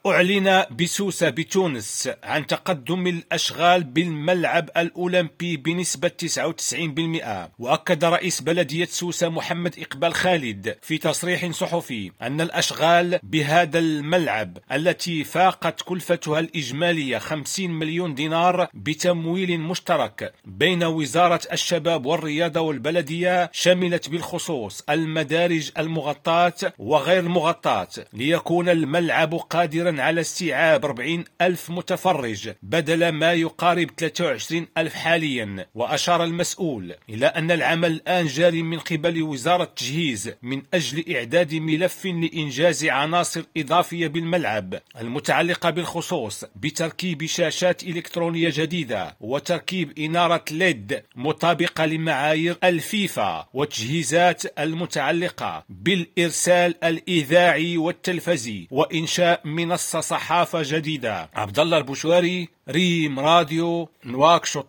أعلن بسوسة بتونس عن تقدم الأشغال بالملعب الأولمبي بنسبة 99%. وأكد رئيس بلدية سوسة محمد إقبال خالد في تصريح صحفي أن الأشغال بهذا الملعب التي فاقت كلفتها الإجمالية 50 مليون دينار بتمويل مشترك بين وزارة الشباب والرياضة والبلدية شملت بالخصوص المدارج المغطاة وغير المغطاة، ليكون الملعب قادرا على استيعاب 40 ألف متفرج بدل ما يقارب 23 ألف حاليا. وأشار المسؤول إلى أن العمل الآن جاري من قبل وزارة التجهيز من أجل إعداد ملف لإنجاز عناصر إضافية بالملعب المتعلقة بالخصوص بتركيب شاشات إلكترونية جديدة وتركيب إنارة ليد مطابقة لمعايير الفيفا وتجهيزات المتعلقة بالإرسال الإذاعي والتلفزي وإنشاء منصة صحافة جديدة. عبد الله البشواري، ريم راديو، نواكشوط.